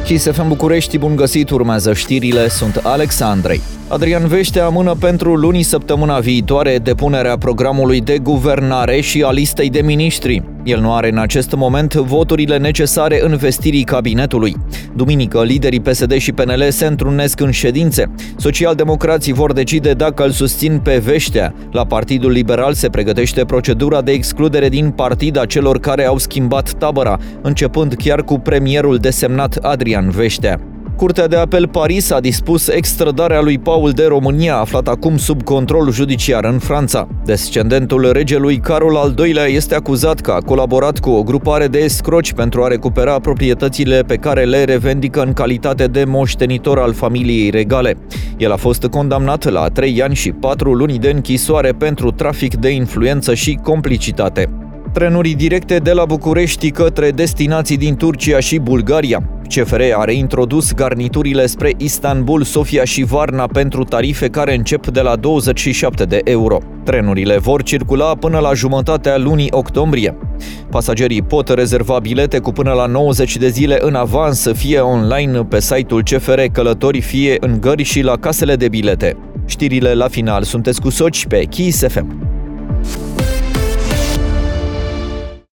Kiss FM București, bun găsit, urmează știrile, sunt Alex Andrei. Adrian Veștea amână pentru luni săptămâna viitoare depunerea programului de guvernare și a listei de miniștri. El nu are în acest moment voturile necesare învestirii cabinetului. Duminică, liderii PSD și PNL se întrunesc în ședințe. Socialdemocrații vor decide dacă îl susțin pe Veștea. La Partidul Liberal se pregătește procedura de excludere din partid a celor care au schimbat tabăra, începând chiar cu premierul desemnat Adrian Veștea. Curtea de apel Paris a dispus extradarea lui Paul de România, aflat acum sub control judiciar în Franța. Descendentul regelui Carol al II-lea este acuzat că a colaborat cu o grupare de escroci pentru a recupera proprietățile pe care le revendică în calitate de moștenitor al familiei regale. El a fost condamnat la 3 ani și 4 luni de închisoare pentru trafic de influență și complicitate. Trenuri directe de la București către destinații din Turcia și Bulgaria. CFR a reintrodus garniturile spre Istanbul, Sofia și Varna pentru tarife care încep de la 27 de euro. Trenurile vor circula până la jumătatea lunii octombrie. Pasagerii pot rezerva bilete cu până la 90 de zile în avans, fie online pe site-ul CFR Călători, fie în gări și la casele de bilete. Știrile la final sunteți cu Soci pe Kiss FM.